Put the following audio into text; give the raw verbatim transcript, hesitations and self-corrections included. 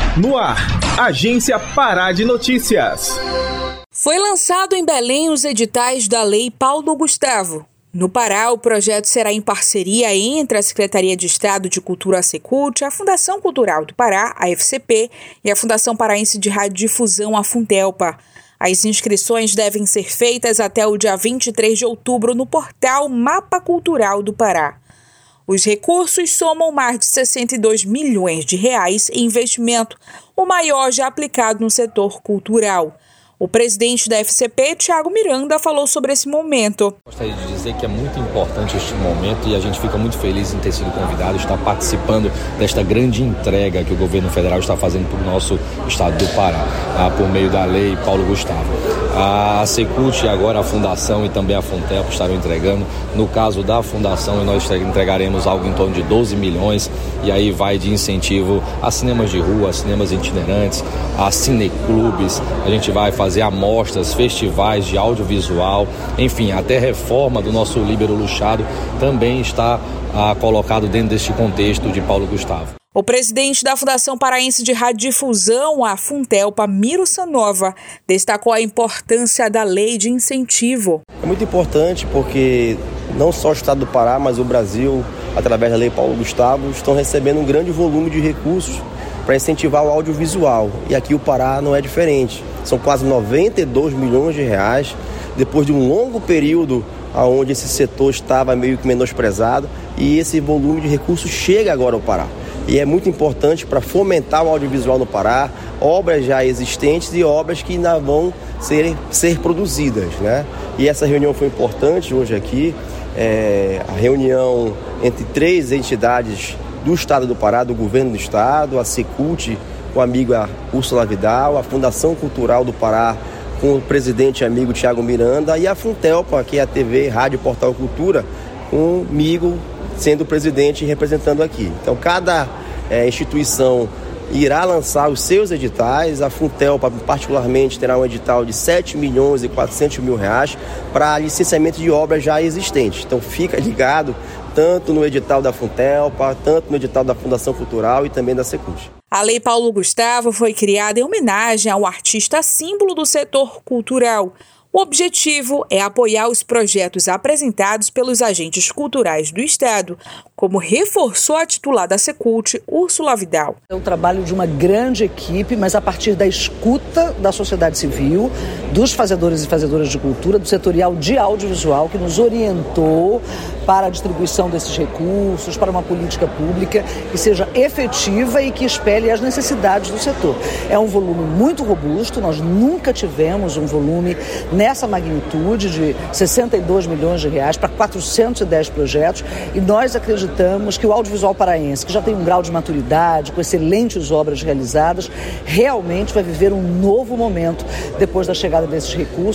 No ar, Agência Pará de Notícias. Foi lançado em Belém os editais da Lei Paulo Gustavo. No Pará, o projeto será em parceria entre a Secretaria de Estado de Cultura, a Secult, a Fundação Cultural do Pará, a F C P, e a Fundação Paraense de Radiodifusão, a Funtelpa. As inscrições devem ser feitas até o dia vinte e três de outubro no portal Mapa Cultural do Pará. Os recursos somam mais de sessenta e dois milhões de reais em investimento, o maior já aplicado no setor cultural. O presidente da F C P, Thiago Miranda, falou sobre esse momento. Gostaria de dizer que é muito importante este momento e a gente fica muito feliz em ter sido convidado, estar participando desta grande entrega que o governo federal está fazendo para o nosso estado do Pará, ah, por meio da Lei Paulo Gustavo. A Secult, agora a Fundação e também a Funtelpa estarão entregando. No caso da Fundação, nós entregaremos algo em torno de doze milhões, e aí vai de incentivo a cinemas de rua, a cinemas itinerantes, a cineclubes. A gente vai fazer amostras, festivais de audiovisual, enfim, até reforma do nosso Líbero Luxado também está ah, colocado dentro deste contexto de Paulo Gustavo. O presidente da Fundação Paraense de Radiodifusão, a Funtelpa, Miro Sanova, destacou a importância da lei de incentivo. É muito importante porque não só o estado do Pará, mas o Brasil, através da Lei Paulo Gustavo, estão recebendo um grande volume de recursos para incentivar o audiovisual. E aqui o Pará não é diferente. São quase noventa e dois milhões de reais, depois de um longo período onde esse setor estava meio que menosprezado, e esse volume de recursos chega agora ao Pará. E é muito importante para fomentar o audiovisual no Pará, obras já existentes e obras que ainda vão ser, ser produzidas, né? E essa reunião foi importante hoje aqui, é, a reunião entre três entidades do Estado do Pará, do Governo do Estado, a Secult, com a amiga Úrsula Vidal, a Fundação Cultural do Pará, com o presidente e amigo Thiago Miranda, e a Funtelpa, que é a T V, Rádio Portal Cultura, comigo sendo presidente e representando aqui. Então, cada é, instituição irá lançar os seus editais. A Funtelpa, particularmente, terá um edital de sete milhões e quatrocentos mil reais para licenciamento de obras já existentes. Então, fica ligado tanto no edital da Funtelpa, tanto no edital da Fundação Cultural e também da Secult. A Lei Paulo Gustavo foi criada em homenagem ao artista símbolo do setor cultural. O objetivo é apoiar os projetos apresentados pelos agentes culturais do Estado, como reforçou a titular da Secult, Úrsula Vidal. É o trabalho de uma grande equipe, mas a partir da escuta da sociedade civil, dos fazedores e fazedoras de cultura, do setorial de audiovisual, que nos orientou para a distribuição desses recursos, para uma política pública que seja efetiva e que espelhe as necessidades do setor. É um volume muito robusto, nós nunca tivemos um volume nessa magnitude de sessenta e dois milhões de reais para quatrocentos e dez projetos, e nós acreditamos que o audiovisual paraense, que já tem um grau de maturidade, com excelentes obras realizadas, realmente vai viver um novo momento depois da chegada desses recursos.